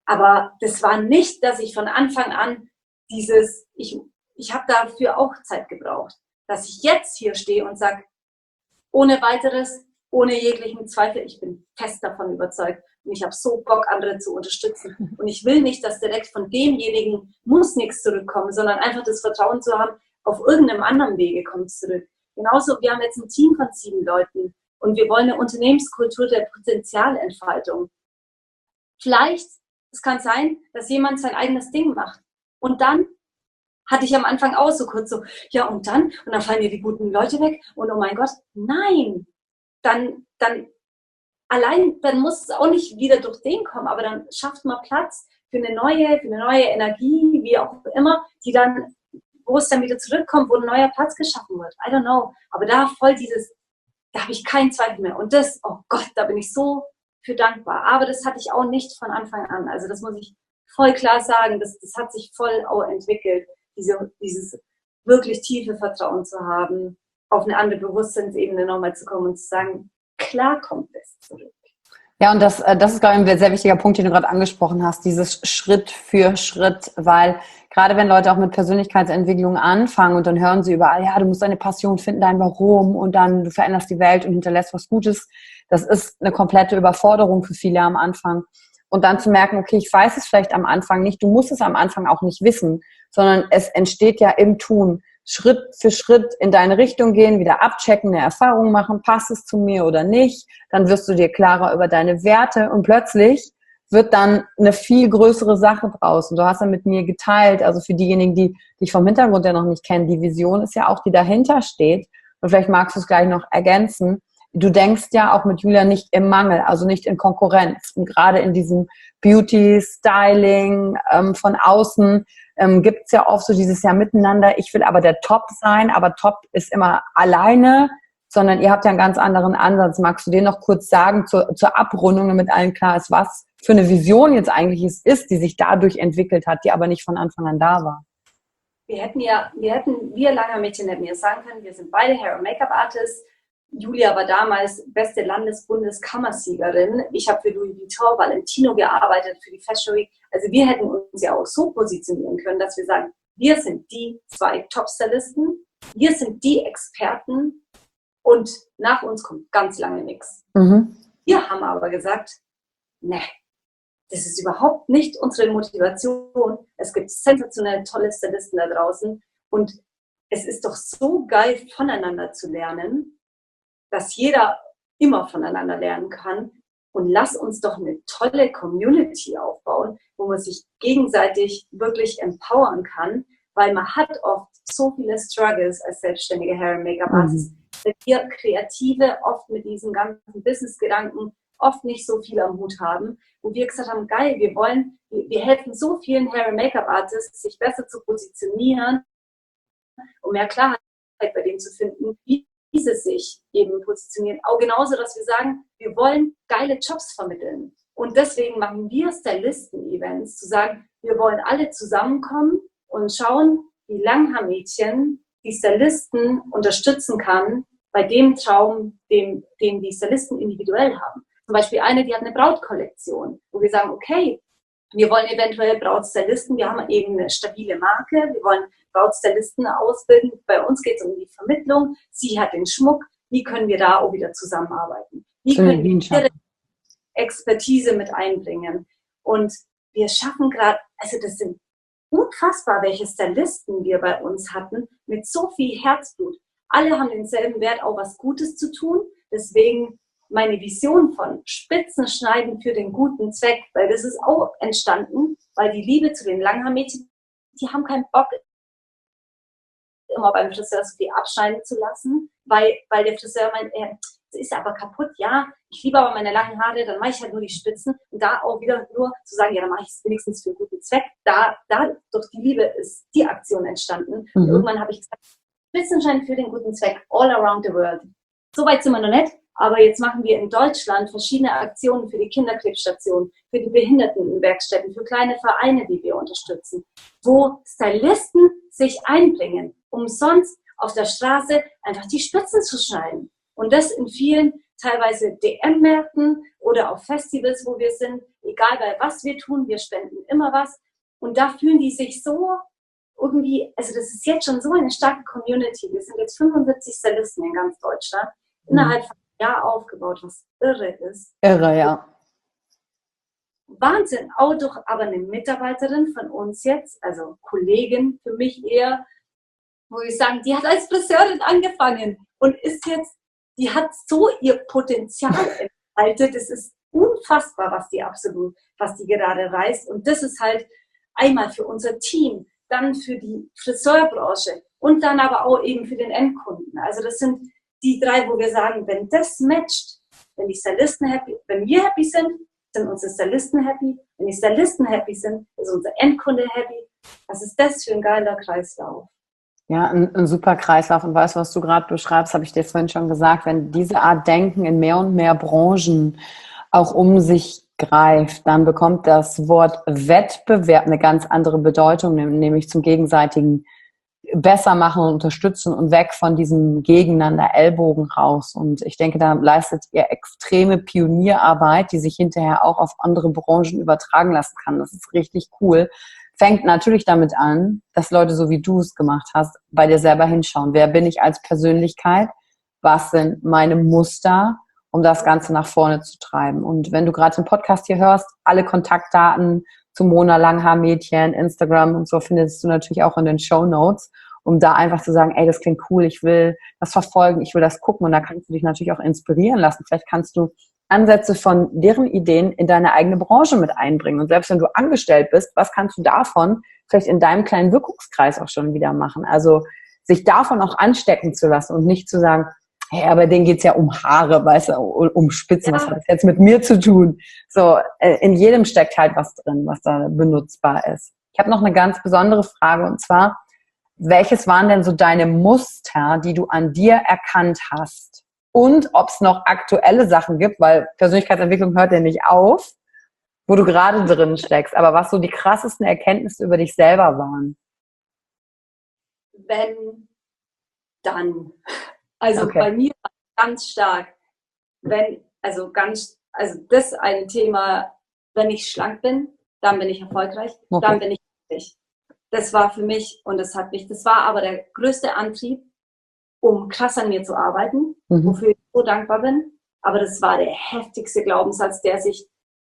Aber das war nicht, dass ich von Anfang an dieses, ich, ich habe dafür auch Zeit gebraucht, dass ich jetzt hier stehe und sage, ohne weiteres, ohne jeglichen Zweifel, ich bin fest davon überzeugt und ich habe so Bock, andere zu unterstützen. Und ich will nicht, dass direkt von demjenigen muss nichts zurückkommen, sondern einfach das Vertrauen zu haben, auf irgendeinem anderen Wege kommt es zurück. Genauso, wir haben jetzt ein Team von sieben Leuten und wir wollen eine Unternehmenskultur der Potenzialentfaltung. Vielleicht, es kann sein, dass jemand sein eigenes Ding macht und dann hatte ich am Anfang auch so kurz so, ja und dann? Und dann fallen dir die guten Leute weg und oh mein Gott, nein, dann, dann allein, dann muss es auch nicht wieder durch den kommen, aber dann schafft man Platz für eine neue, für eine neue Energie, wie auch immer, die dann, wo es dann wieder zurückkommt, wo ein neuer Platz geschaffen wird. I don't know. Aber da voll dieses, da habe ich keinen Zweifel mehr. Und das, oh Gott, da bin ich so für dankbar. Aber das hatte ich auch nicht von Anfang an. Also das muss ich voll klar sagen, das, das hat sich voll auch entwickelt. Diese, dieses wirklich tiefe Vertrauen zu haben, auf eine andere Bewusstseinsebene nochmal zu kommen und zu sagen, klar kommt es zurück. Ja, und das, das ist, glaube ich, ein sehr wichtiger Punkt, den du gerade angesprochen hast, dieses Schritt für Schritt, weil gerade wenn Leute auch mit Persönlichkeitsentwicklung anfangen und dann hören sie überall, ja, du musst deine Passion finden, dein Warum und dann du veränderst die Welt und hinterlässt was Gutes, das ist eine komplette Überforderung für viele am Anfang. Und dann zu merken, okay, ich weiß es vielleicht am Anfang nicht, du musst es am Anfang auch nicht wissen, sondern es entsteht ja im Tun. Schritt für Schritt in deine Richtung gehen, wieder abchecken, eine Erfahrung machen, passt es zu mir oder nicht, dann wirst du dir klarer über deine Werte und plötzlich wird dann eine viel größere Sache draus. Und du hast ja mit mir geteilt, also für diejenigen, die dich vom Hintergrund ja noch nicht kennen, die Vision ist ja auch, die dahinter steht. Und vielleicht magst du es gleich noch ergänzen. Du denkst ja auch mit Julia nicht im Mangel, also nicht in Konkurrenz. Und gerade in diesem Beauty, Styling, ähm, von außen ähm, gibt es ja oft so dieses Jahr miteinander. Ich will aber der Top sein, aber Top ist immer alleine, sondern ihr habt ja einen ganz anderen Ansatz. Magst du dir noch kurz sagen zur, zur Abrundung, damit allen klar ist, was für eine Vision jetzt eigentlich es ist, die sich dadurch entwickelt hat, die aber nicht von Anfang an da war? Wir hätten ja, wir hätten, wir Langer Mädchen hätten ja sagen können, wir sind beide Hair- und Make-up-Artists. Julia war damals beste Landesbundeskammersiegerin. Ich habe für Louis Vuitton, Valentino gearbeitet, für die Fashion Week. Also wir hätten uns ja auch so positionieren können, dass wir sagen, wir sind die zwei Top-Stylisten, wir sind die Experten und nach uns kommt ganz lange nichts. Mhm. Wir haben aber gesagt, ne, das ist überhaupt nicht unsere Motivation. Es gibt sensationell tolle Stylisten da draußen und es ist doch so geil, voneinander zu lernen, dass jeder immer voneinander lernen kann. Und lass uns doch eine tolle Community aufbauen, wo man sich gegenseitig wirklich empowern kann, weil man hat oft so viele Struggles als selbstständige Hair- und Make-up-Artist, mhm. weil wir Kreative oft mit diesen ganzen Business-Gedanken oft nicht so viel am Hut haben, wo wir gesagt haben, geil, wir wollen, wir, wir helfen so vielen Hair- und Make-up-Artists, sich besser zu positionieren, um mehr Klarheit bei dem zu finden, wie diese sich eben positionieren. Auch genauso, dass wir sagen, wir wollen geile Jobs vermitteln. Und deswegen machen wir Stylisten-Events, zu sagen, wir wollen alle zusammenkommen und schauen, wie Langhaar-Mädchen die Stylisten unterstützen kann bei dem Traum, den, den die Stylisten individuell haben. Zum Beispiel eine, die hat eine Brautkollektion, wo wir sagen, okay, wir wollen eventuell Brautstylisten, wir haben eben eine stabile Marke, wir wollen Brautstylisten ausbilden. Bei uns geht es um die Vermittlung. Sie hat den Schmuck. Wie können wir da auch wieder zusammenarbeiten? Wie können wir ihre Expertise mit einbringen? Und wir schaffen gerade, also das sind unfassbar, welche Stylisten wir bei uns hatten, mit so viel Herzblut. Alle haben denselben Wert, auch was Gutes zu tun. Deswegen meine Vision von Spitzenschneiden für den guten Zweck, weil das ist auch entstanden, weil die Liebe zu den Langhaarmädchen, die haben keinen Bock, immer beim Friseur so viel abschneiden zu lassen, weil, weil der Friseur meint, äh, das ist aber kaputt, ja, ich liebe aber meine langen Haare, dann mache ich halt nur die Spitzen und da auch wieder nur zu sagen, ja, dann mache ich es wenigstens für einen guten Zweck. Da, da durch die Liebe ist die Aktion entstanden. Mhm. Und irgendwann habe ich gesagt, Spitzenschein für den guten Zweck, all around the world. So weit sind wir noch nicht, aber jetzt machen wir in Deutschland verschiedene Aktionen für die Kinderkrebsstationen, für die Behindertenwerkstätten, für kleine Vereine, die wir unterstützen, wo Stylisten sich einbringen, umsonst auf der Straße einfach die Spitzen zu schneiden. Und das in vielen, teilweise D M-Märkten oder auf Festivals, wo wir sind, egal bei was wir tun, wir spenden immer was. Und da fühlen die sich so irgendwie, also das ist jetzt schon so eine starke Community. Wir sind jetzt fünfundsiebzig Stylisten in ganz Deutschland, mhm. innerhalb von einem Jahr aufgebaut, was irre ist. Irre, ja. Wahnsinn, auch durch aber eine Mitarbeiterin von uns jetzt, also Kollegin für mich eher, wo ich sagen, die hat als Friseurin angefangen und ist jetzt, die hat so ihr Potenzial entfaltet, das ist unfassbar, was die absolut, was die gerade reißt. Und das ist halt einmal für unser Team, dann für die Friseurbranche und dann aber auch eben für den Endkunden. Also das sind die drei, wo wir sagen, wenn das matcht, wenn die Stylisten happy, wenn wir happy sind, sind unsere Stylisten happy. Wenn die Stylisten happy sind, ist unser Endkunde happy. Was ist das für ein geiler Kreislauf? Ja, ein, ein super Kreislauf. Und weißt du, was du gerade beschreibst, habe ich dir vorhin schon gesagt, wenn diese Art Denken in mehr und mehr Branchen auch um sich greift, dann bekommt das Wort Wettbewerb eine ganz andere Bedeutung, nämlich zum gegenseitigen besser machen und unterstützen und weg von diesem Gegeneinander Ellbogen raus. Und ich denke, da leistet ihr extreme Pionierarbeit, die sich hinterher auch auf andere Branchen übertragen lassen kann. Das ist richtig cool. Fängt natürlich damit an, dass Leute, so wie du es gemacht hast, bei dir selber hinschauen. Wer bin ich als Persönlichkeit? Was sind meine Muster, um das Ganze nach vorne zu treiben? Und wenn du gerade den Podcast hier hörst, alle Kontaktdaten zu Mona Langhaar-Mädchen, Instagram und so findest du natürlich auch in den Shownotes, um da einfach zu sagen, ey, das klingt cool, ich will das verfolgen, ich will das gucken, und da kannst du dich natürlich auch inspirieren lassen. Vielleicht kannst du Ansätze von deren Ideen in deine eigene Branche mit einbringen. Und selbst wenn du angestellt bist, was kannst du davon vielleicht in deinem kleinen Wirkungskreis auch schon wieder machen? Also sich davon auch anstecken zu lassen und nicht zu sagen, hey, aber denen geht's ja um Haare, weißt du, um Spitzen, ja. Was hat das jetzt mit mir zu tun? So, in jedem steckt halt was drin, was da benutzbar ist. Ich habe noch eine ganz besondere Frage, und zwar, welches waren denn so deine Muster, die du an dir erkannt hast? Und ob es noch aktuelle Sachen gibt, weil Persönlichkeitsentwicklung hört ja nicht auf, wo du gerade drin steckst, aber was so die krassesten Erkenntnisse über dich selber waren? Wenn, dann. Also okay. Bei mir ganz stark, wenn, also ganz, also das ein Thema, wenn ich schlank bin, dann bin ich erfolgreich, okay. Dann bin ich glücklich. Das war für mich, und das hat mich, das war aber der größte Antrieb, um krass an mir zu arbeiten, mhm. wofür ich so dankbar bin. Aber das war der heftigste Glaubenssatz, der sich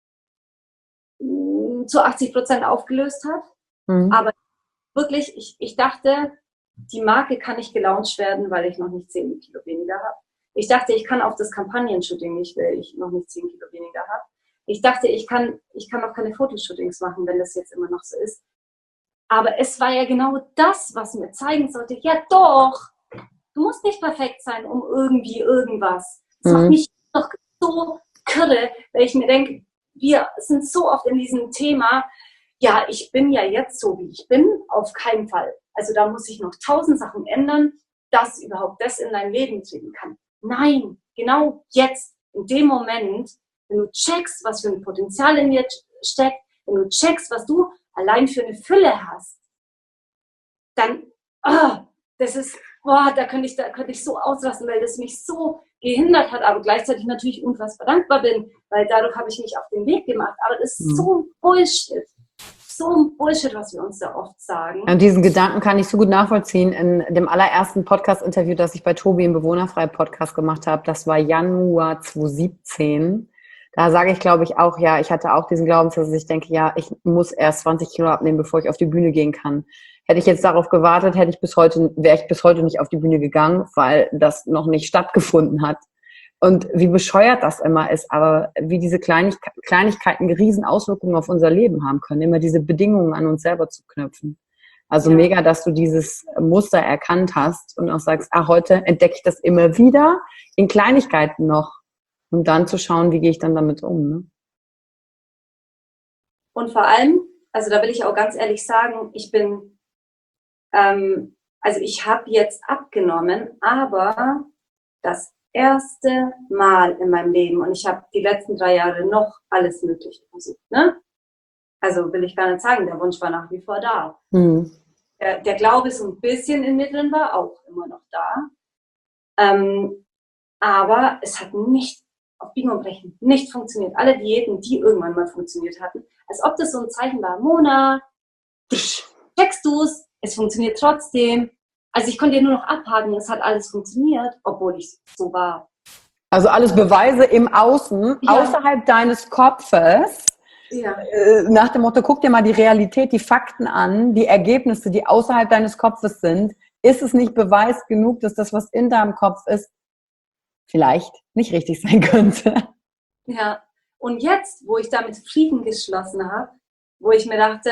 mh, zu achtzig Prozent aufgelöst hat. Mhm. Aber wirklich, ich, ich dachte, die Marke kann nicht gelauncht werden, weil ich noch nicht zehn Kilo weniger habe. Ich dachte, ich kann auf das Kampagnen-Shooting nicht, weil ich noch nicht zehn Kilo weniger habe. Ich dachte, ich kann, ich kann auch keine Fotoshootings machen, wenn das jetzt immer noch so ist. Aber es war ja genau das, was mir zeigen sollte. Ja doch, du musst nicht perfekt sein, um irgendwie irgendwas. Das mhm. macht mich doch so kirre, weil ich mir denke, wir sind so oft in diesem Thema, ja, ich bin ja jetzt so, wie ich bin, auf keinen Fall. Also da muss ich noch tausend Sachen ändern, dass überhaupt das in dein Leben treten kann. Nein, genau jetzt, in dem Moment, wenn du checkst, was für ein Potenzial in dir steckt, wenn du checkst, was du allein für eine Fülle hast, dann, oh, das ist, boah, da könnte ich, da könnte ich so ausrasten, weil das mich so gehindert hat, aber gleichzeitig natürlich unfassbar dankbar bin, weil dadurch habe ich mich auf den Weg gemacht. Aber das ist mhm. so ein Bullshit. So ein Bullshit, was wir uns da oft sagen. Und diesen Gedanken kann ich so gut nachvollziehen. In dem allerersten Podcast-Interview, das ich bei Tobi im Bewohnerfrei-Podcast gemacht habe, das war Januar zwanzig siebzehn. Da sage ich, glaube ich, auch, ja, ich hatte auch diesen Glaubenssatz, dass ich denke, ja, ich muss erst zwanzig Kilo abnehmen, bevor ich auf die Bühne gehen kann. Hätte ich jetzt darauf gewartet, hätte ich bis heute, wäre ich bis heute nicht auf die Bühne gegangen, weil das noch nicht stattgefunden hat. Und wie bescheuert das immer ist, aber wie diese Kleinig- Kleinigkeiten riesen Auswirkungen auf unser Leben haben können, immer diese Bedingungen an uns selber zu knüpfen. Also ja. Mega, dass du dieses Muster erkannt hast und auch sagst, ah, heute entdecke ich das immer wieder in Kleinigkeiten noch, um dann zu schauen, wie gehe ich dann damit um. Ne? Und vor allem, also da will ich auch ganz ehrlich sagen, ich bin, ähm, also ich habe jetzt abgenommen, aber das erste Mal in meinem Leben, und ich habe die letzten drei Jahre noch alles Mögliche versucht, ne? Also will ich gar nicht sagen, der Wunsch war nach wie vor da. Mhm. Der, der Glaube so ein bisschen in mir drin war auch immer noch da. Ähm, aber es hat nicht auf Biegen und Brechen nicht funktioniert. Alle Diäten, die irgendwann mal funktioniert hatten, als ob das so ein Zeichen war, Mona, checkst du es, es funktioniert trotzdem. Also ich konnte ja nur noch abhaken, es hat alles funktioniert, obwohl ich so war. Also alles Beweise im Außen, ja. Außerhalb deines Kopfes. Ja. Äh, nach dem Motto, guck dir mal die Realität, die Fakten an, die Ergebnisse, die außerhalb deines Kopfes sind. Ist es nicht Beweis genug, dass das, was in deinem Kopf ist, vielleicht nicht richtig sein könnte? Ja, und jetzt, wo ich damit Frieden geschlossen habe, wo ich mir dachte,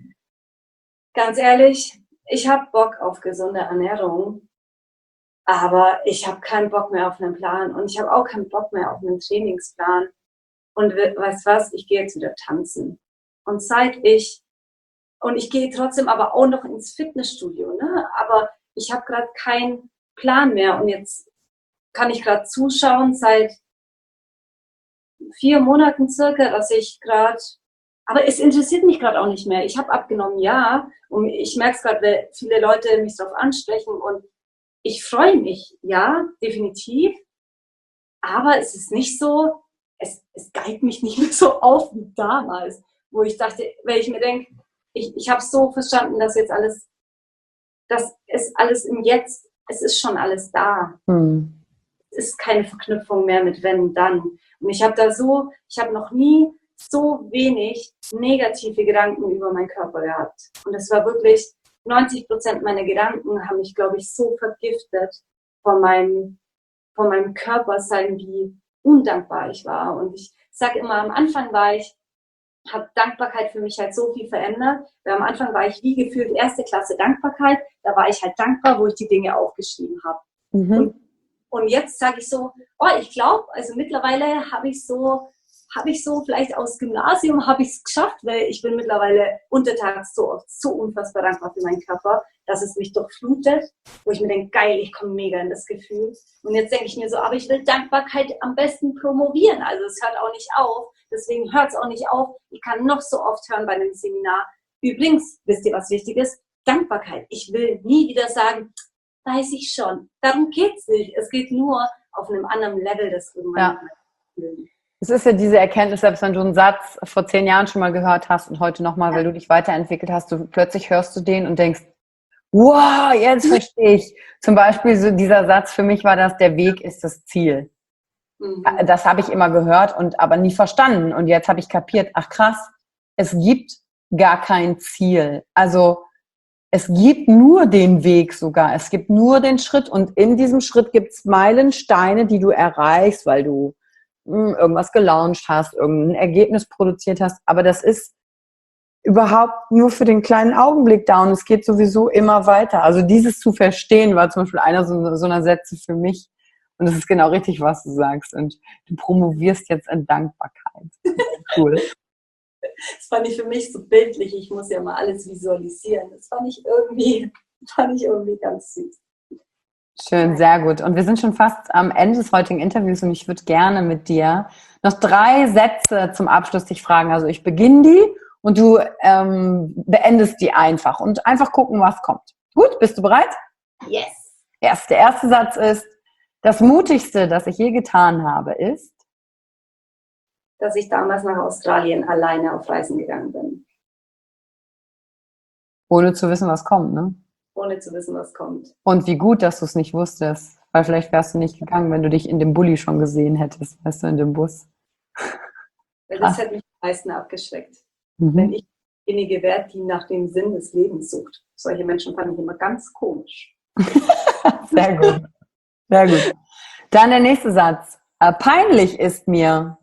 ganz ehrlich, ich habe Bock auf gesunde Ernährung, aber ich habe keinen Bock mehr auf einen Plan und ich habe auch keinen Bock mehr auf einen Trainingsplan. Und weißt was, ich gehe jetzt wieder tanzen. Und seit ich, und ich gehe trotzdem aber auch noch ins Fitnessstudio, ne? Aber ich habe gerade keinen Plan mehr. Und jetzt kann ich gerade zuschauen seit vier Monaten circa, dass ich gerade, aber es interessiert mich gerade auch nicht mehr. Ich habe abgenommen, ja. Und ich merke es gerade, weil viele Leute mich darauf ansprechen. Und ich freue mich, ja, definitiv. Aber es ist nicht so, Es, es geilt mich nicht mehr so auf wie damals, wo ich dachte, weil ich mir denke, ich, ich habe so verstanden, dass jetzt alles, dass es alles im Jetzt, es ist schon alles da. Hm. Es ist keine Verknüpfung mehr mit wenn, dann. Und ich habe da so, ich habe noch nie so wenig negative Gedanken über meinen Körper gehabt. Und es war wirklich, neunzig Prozent meiner Gedanken haben mich, glaube ich, so vergiftet von meinem, von meinem Körpersein, wie undankbar ich war. Und ich sage immer, am Anfang war ich, habe Dankbarkeit für mich halt so viel verändert. Weil am Anfang war ich wie gefühlt erste Klasse Dankbarkeit. Da war ich halt dankbar, wo ich die Dinge aufgeschrieben habe. Mhm. Und, und jetzt sage ich so, oh, ich glaube, also mittlerweile habe ich so, habe ich so vielleicht aus Gymnasium habe ich es geschafft, weil ich bin mittlerweile untertags so oft so unfassbar dankbar für meinen Körper, dass es mich durchflutet, wo ich mir denke, geil, ich komme mega in das Gefühl. Und jetzt denke ich mir so, aber ich will Dankbarkeit am besten promovieren. Also es hört auch nicht auf, deswegen hört es auch nicht auf. Ich kann noch so oft hören bei einem Seminar. Übrigens, wisst ihr, was wichtig ist? Dankbarkeit. Ich will nie wieder sagen, weiß ich schon. Darum geht es nicht. Es geht nur auf einem anderen Level, das irgendwann ja. Es ist ja diese Erkenntnis, selbst wenn du einen Satz vor zehn Jahren schon mal gehört hast und heute nochmal, weil du dich weiterentwickelt hast, du plötzlich hörst du den und denkst, wow, jetzt verstehe ich. Zum Beispiel so dieser Satz, für mich war das, der Weg ist das Ziel. Mhm. Das habe ich immer gehört und aber nie verstanden. Und jetzt habe ich kapiert, ach krass, es gibt gar kein Ziel. Also es gibt nur den Weg sogar. Es gibt nur den Schritt und in diesem Schritt gibt es Meilensteine, die du erreichst, weil du mh, irgendwas gelauncht hast, irgendein Ergebnis produziert hast. Aber das ist überhaupt nur für den kleinen Augenblick da und es geht sowieso immer weiter. Also dieses zu verstehen war zum Beispiel einer so, so einer Sätze für mich und das ist genau richtig, was du sagst und du promovierst jetzt in Dankbarkeit. Cool. Das fand ich für mich so bildlich, ich muss ja mal alles visualisieren. Das fand ich irgendwie, fand ich irgendwie ganz süß. Schön, sehr gut. Und wir sind schon fast am Ende des heutigen Interviews und ich würde gerne mit dir noch drei Sätze zum Abschluss dich fragen. Also ich beginne die und du ähm, beendest die einfach und einfach gucken, was kommt. Gut, bist du bereit? Yes. Yes. Der erste Satz ist, das Mutigste, das ich je getan habe, ist, dass ich damals nach Australien alleine auf Reisen gegangen bin. Ohne zu wissen, was kommt, ne? Ohne zu wissen, was kommt. Und wie gut, dass du es nicht wusstest. Weil vielleicht wärst du nicht gegangen, wenn du dich in dem Bulli schon gesehen hättest, weißt du, in dem Bus. Weil das hat mich am meisten abgeschreckt. Mhm. Wenn ich diejenige wäre, die nach dem Sinn des Lebens sucht. Solche Menschen fand ich immer ganz komisch. Sehr gut. Sehr gut. Dann der nächste Satz. Äh, peinlich ist mir.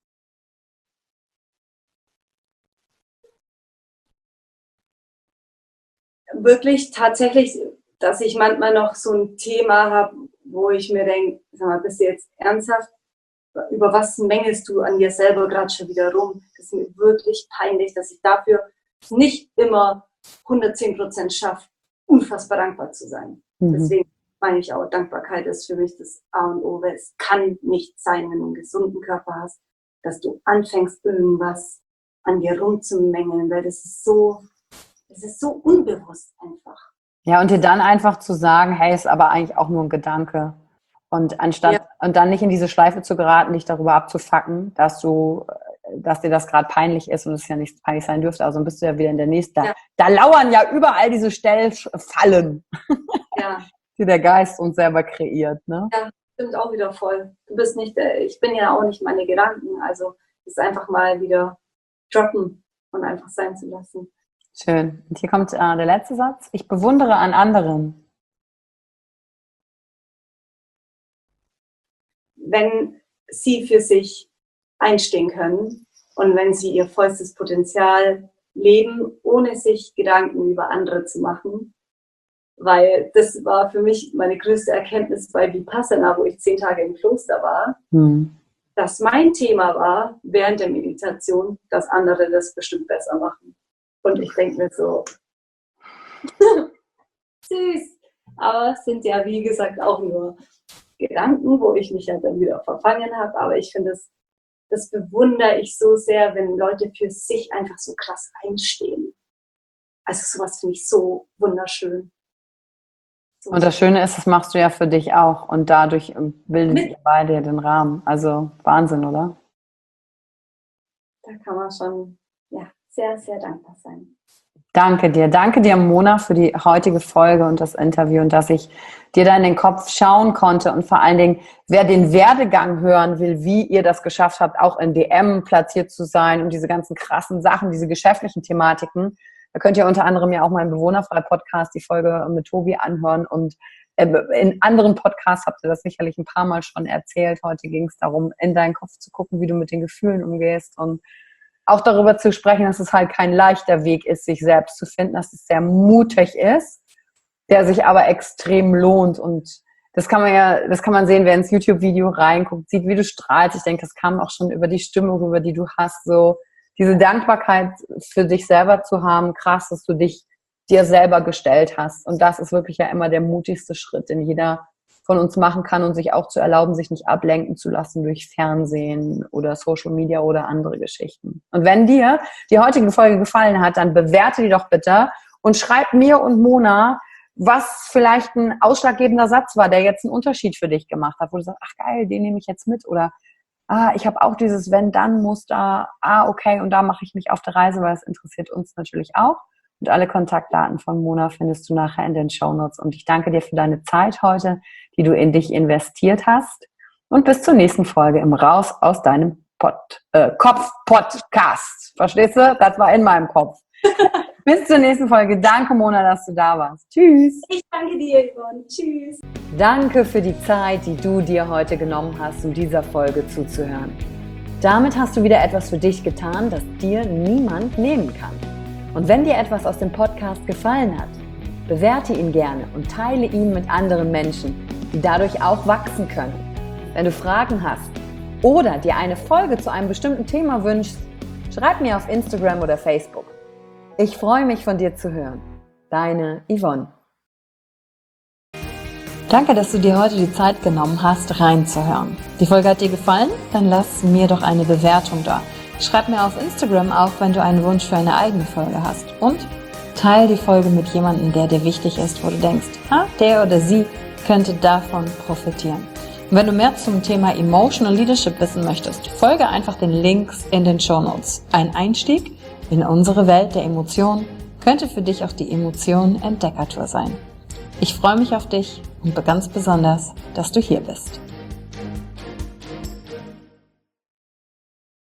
Wirklich tatsächlich, dass ich manchmal noch so ein Thema habe, wo ich mir denke, sag mal, bist du jetzt ernsthaft? Über was mängelst du an dir selber gerade schon wieder rum? Das ist mir wirklich peinlich, dass ich dafür nicht immer hundertzehn Prozent schaffe, unfassbar dankbar zu sein. Mhm. Deswegen meine ich auch, Dankbarkeit ist für mich das A und O, weil es kann nicht sein, wenn du einen gesunden Körper hast, dass du anfängst, irgendwas an dir rumzumängeln, weil das ist so, das ist so unbewusst einfach. Ja, und dir dann einfach zu sagen, hey, ist aber eigentlich auch nur ein Gedanke. Und anstatt, ja. und dann nicht in diese Schleife zu geraten, dich darüber abzufacken, dass du, dass dir das gerade peinlich ist und es ja nicht peinlich sein dürfte. Also dann bist du ja wieder in der nächsten. Da, ja. da lauern ja überall diese Stellfallen, ja. die der Geist uns selber kreiert. Ne? Ja, stimmt auch wieder voll. Du bist nicht, ich bin ja auch nicht meine Gedanken. Also es ist einfach mal wieder droppen und einfach sein zu lassen. Schön. Und hier kommt äh, der letzte Satz. Ich bewundere an anderen. Wenn sie für sich einstehen können und wenn sie ihr vollstes Potenzial leben, ohne sich Gedanken über andere zu machen. Weil das war für mich meine größte Erkenntnis bei Vipassana, wo ich zehn Tage im Kloster war, hm. dass mein Thema war, während der Meditation, dass andere das bestimmt besser machen. Und ich denke mir so, süß. Aber es sind ja, wie gesagt, auch nur Gedanken, wo ich mich ja dann wieder verfangen habe. Aber ich finde, das, das bewundere ich so sehr, wenn Leute für sich einfach so krass einstehen. Also sowas finde ich so wunderschön. So und das Schöne ist, das machst du ja für dich auch. Und dadurch bildet ihr beide den Rahmen. Also Wahnsinn, oder? Da kann man schon ja, sehr, sehr dankbar sein. Danke dir. Danke dir, Mona, für die heutige Folge und das Interview und dass ich dir da in den Kopf schauen konnte und vor allen Dingen, wer den Werdegang hören will, wie ihr das geschafft habt, auch in D M platziert zu sein und diese ganzen krassen Sachen, diese geschäftlichen Thematiken, da könnt ihr unter anderem ja auch meinen Bewohnerfrei-Podcast, die Folge mit Tobi anhören und in anderen Podcasts habt ihr das sicherlich ein paar Mal schon erzählt. Heute ging es darum, in deinen Kopf zu gucken, wie du mit den Gefühlen umgehst und auch darüber zu sprechen, dass es halt kein leichter Weg ist, sich selbst zu finden, dass es sehr mutig ist, der sich aber extrem lohnt. Und das kann man ja, das kann man sehen, wer ins YouTube-Video reinguckt, sieht, wie du strahlst. Ich denke, das kam auch schon über die Stimmung, über die du hast, so diese Dankbarkeit für dich selber zu haben. Krass, dass du dich dir selber gestellt hast. Und das ist wirklich ja immer der mutigste Schritt, den jeder von uns machen kann und sich auch zu erlauben, sich nicht ablenken zu lassen durch Fernsehen oder Social Media oder andere Geschichten. Und wenn dir die heutige Folge gefallen hat, dann bewerte die doch bitte und schreib mir und Mona, was vielleicht ein ausschlaggebender Satz war, der jetzt einen Unterschied für dich gemacht hat, wo du sagst, ach geil, den nehme ich jetzt mit oder ah, ich habe auch dieses Wenn-Dann-Muster, ah, okay, und da mache ich mich auf der Reise, weil es interessiert uns natürlich auch. Und alle Kontaktdaten von Mona findest du nachher in den Shownotes. Und ich danke dir für deine Zeit heute, die du in dich investiert hast. Und bis zur nächsten Folge im Raus aus deinem Pod, äh, Kopf-Podcast. Verstehst du? Das war in meinem Kopf. Bis zur nächsten Folge. Danke, Mona, dass du da warst. Tschüss. Ich danke dir, Yvonne. Tschüss. Danke für die Zeit, die du dir heute genommen hast, um dieser Folge zuzuhören. Damit hast du wieder etwas für dich getan, das dir niemand nehmen kann. Und wenn dir etwas aus dem Podcast gefallen hat, bewerte ihn gerne und teile ihn mit anderen Menschen, die dadurch auch wachsen können. Wenn du Fragen hast oder dir eine Folge zu einem bestimmten Thema wünschst, schreib mir auf Instagram oder Facebook. Ich freue mich, von dir zu hören. Deine Yvonne. Danke, dass du dir heute die Zeit genommen hast, reinzuhören. Die Folge hat dir gefallen? Dann lass mir doch eine Bewertung da. Schreib mir auf Instagram auch, wenn du einen Wunsch für eine eigene Folge hast. Und teile die Folge mit jemandem, der dir wichtig ist, wo du denkst, ah, der oder sie könnte davon profitieren. Und wenn du mehr zum Thema Emotional Leadership wissen möchtest, folge einfach den Links in den Shownotes. Ein Einstieg in unsere Welt der Emotionen könnte für dich auch die Emotionen-Entdeckertour sein. Ich freue mich auf dich und ganz besonders, dass du hier bist.